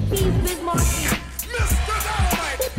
Biz Markie. Mr. Dynamite.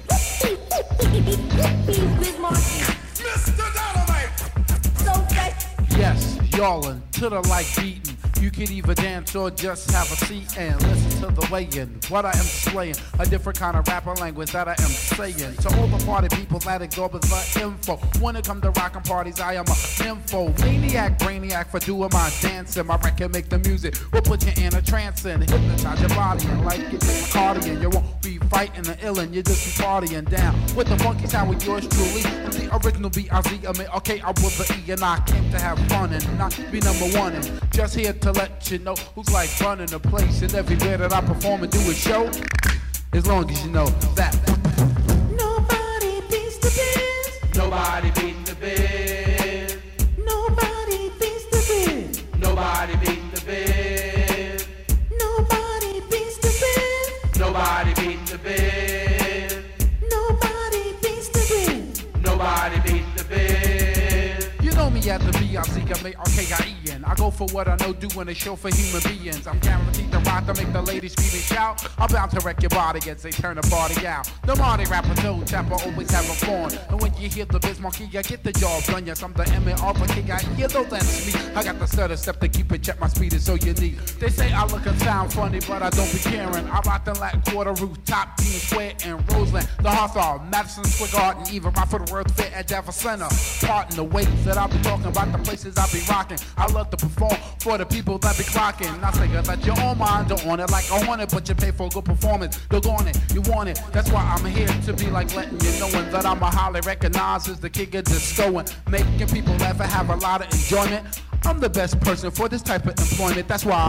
Biz Markie. Mr. Dynamite. So fresh. Yes, y'allin' to the like beatin'. You can either dance or just have a seat and listen to the weigh-in. What I am slaying, a different kind of rapper language that I am saying. To all the party people that exorbitant the info. When it come to rockin' parties, I am a nympho. Maniac, brainiac for doing my dancing. My record make the music, will put you in a trance and hypnotize your body and like it cardigan. You won't be fighting the illin', you just be partying down with the funky sound with yours truly. I'm the original B.I.Z. I mean, okay, I was the E and I came to have fun and not be number one. And just here to let you know who's like running the place. And everywhere that I perform and do a show, as long as you know that Nobody beats the biz. nobody beat the biz. Nobody beats the biz. Nobody beat the biz. Nobody beats the biz. Nobody beat the biz. Nobody beats the biz. Nobody beat the biz. You know me at the B.I.Z.M.A.R.K.I.E.N. I go for what I know, doing a show for human beings. I'm guaranteed to rock to make the ladies scream and shout. I'm bound to wreck your body as they turn the party out. The Marty rapper, toe tapper, always have a fun. And when you hear the Biz Markie, I get the job done. Yes, I'm the M.A.R.K.I.E.N. Though that's me. I got the stutter step to keep it, check my speed is so unique. They say I look and sound funny, but I don't be caring. I rock the Latin Quarter, Rooftop, Dean Square, and Roseland. The Hawthorne, Madison Square Garden, even Rockford World Fair at Jefferson Center. Pardon the ways that I'll be talking about the places I be rocking. I love to perform for the people that be clocking. I say that you're on mine, don't want it like I want it, but you pay for a good performance. Look on it, you want it. That's why I'm here to be like letting you knowing that I'm a highly recognized as the king of disco and making people laugh and have a lot of enjoyment. I'm the best person for this type of employment. That's why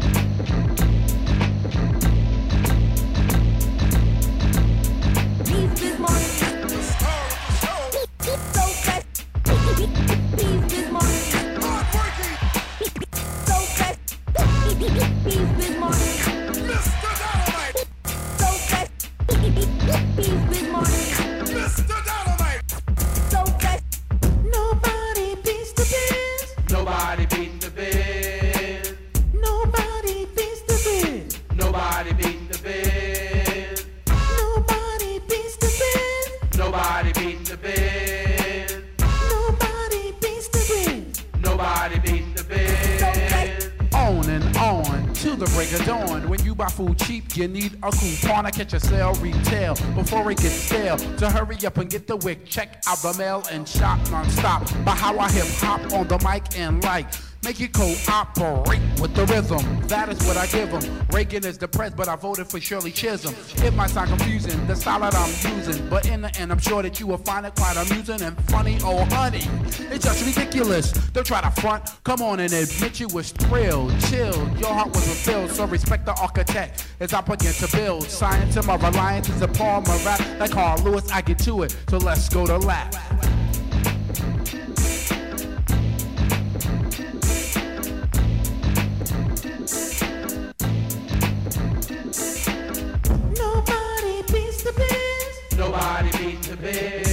Biz Markie. The star of the show. So fresh. Biz Markie. Hard-working. So fresh. Biz Markie. Mr. Dynamite. So fresh. Biz Markie. Mr. Dynamite. So fresh. Nobody beats the biz. nobody beat the biz. Nobody beats the biz. Nobody beat the biz. Nobody beats the biz. Nobody beat the biz. Nobody beats the biz. Nobody beat the biz. On and on to the break of dawn. When you buy food cheap, you need a coupon to catch a sale retail before it gets stale. To hurry up and get the wick, check out the mail and shop non-stop. By how I hip hop on the mic and like. Make it cooperate with the rhythm. That is what I give them. Reagan is depressed, but I voted for Shirley Chisholm. It might sound confusing, the style that I'm using, but in the end, I'm sure that you will find it quite amusing and funny. Oh, honey, it's just ridiculous. Don't try to front. Come on and admit you was thrilled, chilled. Your heart was fulfilled, so respect the architect as I begin to build. Science and my reliance is a Paul Marat. Like Carl Lewis, I get to it. So let's go to lap. Nobody beats the biz. Nobody beat the biz.